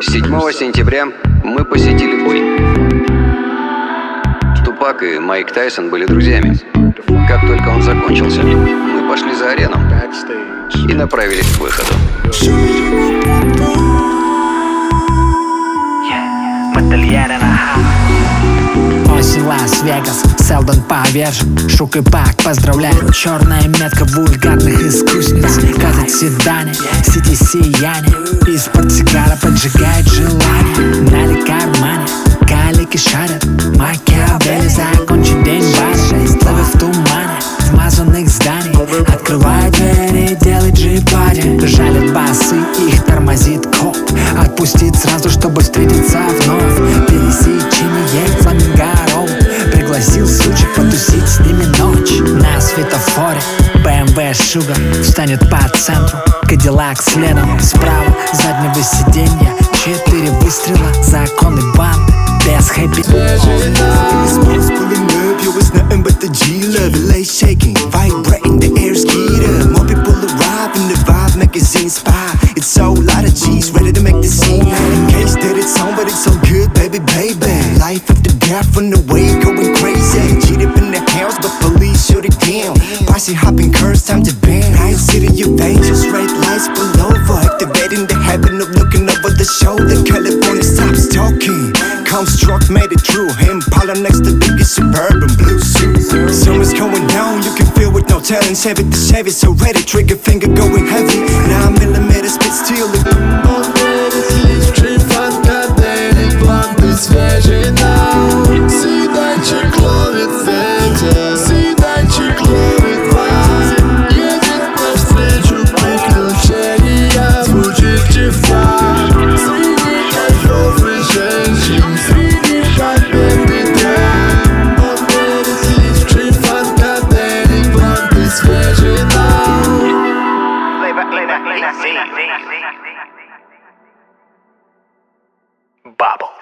7 сентября мы посетили бой. Тупак и Майк Тайсон были друзьями. Как только он закончился, мы пошли за арену и направились к выходу. Осень, Лас-Вегас, Селдон повержен, Шук и Пак поздравляют. Черная метка вульгарных искусниц. Казать в седане, сети сияние. Из портсигара поджигает желание. Нали кармане, калики шарят. Макиавелли закончит день баре. Плывет в тумане, вмазанных зданий. Открывает двери, делает джипади. Жалит басы, их тормозит коп. Отпустит сразу, чтобы встретиться вновь. Пересечение Фламинго-Роуд. Пригласил сучек потусить с ними ночь. На светофоре BMW Шугар встанет по центру. Кадиллак следом справа заднего сиденья. 4 выстрела, законы банды без хэппи. It's nothing but the G-Love, late shaking, vibrating the air skeeter. More people arrive in the Vibe magazine spy. It's so lot of G's ready to make the scene. In case that it's on, but it's so good, baby, baby. Life of the death on the way, going crazy. Cheat up in the house, but police shoot it down. Posse hopping curves, time to ban. I ain't city of angels, red lights below over. Activating the habit of looking over the shoulder. California stops talking. Come struck, made it true. Impala next to biggest suburban blue suit. Summer's going down, you can feel with no telling. Chevy the Chevy, so ready, trigger finger going heavy. 9mm spit steel. Bubble.